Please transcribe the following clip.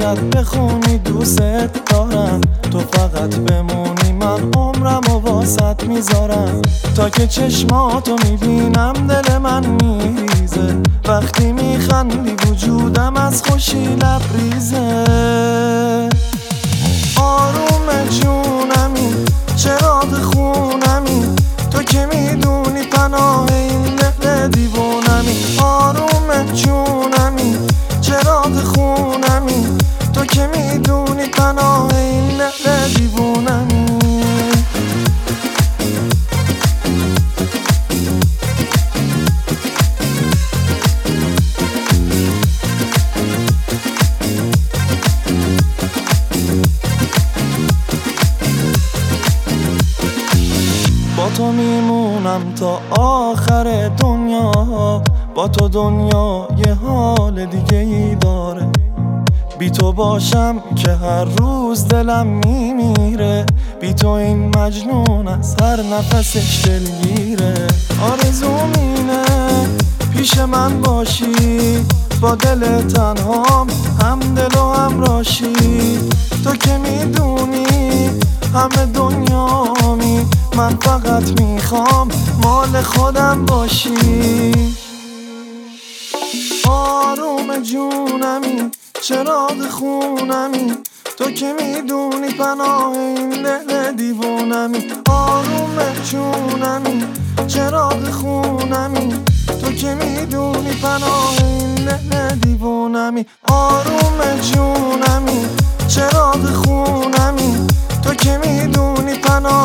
فقط بخونی دوست دارم، تو فقط بمونی من عمرم و واسط میذارم. تا که چشماتو میبینم دل من میریزه، وقتی میخندی وجودم از خوشی لبریزه. آروم جونمی چراغ خونمی، تو که میدونی پناه این دل دیوونمی. آروم جونمی چراغ خونمی، تو که میدونی پناه این دل دیوونمی. با تو میمونم تا آخر دنیا، با تو دنیا یه حال دیگه ای داره. بی تو باشم که هر روز دلم میمیره، بی تو این مجنون از هر نفسش دلگیره. آرزوم اینه پیش من باشی، با دل تنهام هم دل و هم راشی. تو که میدونی همه دنیامی، من فقط میخوام مال خودم باشی. آروم جونمی چراغ خونمی، تو که میدونی پناه این دل دیوونمی. آروم جونمی چراغ خونمی، تو که میدونی پناه این دل دیوونمی. آروم جونمی چراغ خونمی، تو که میدونی پناه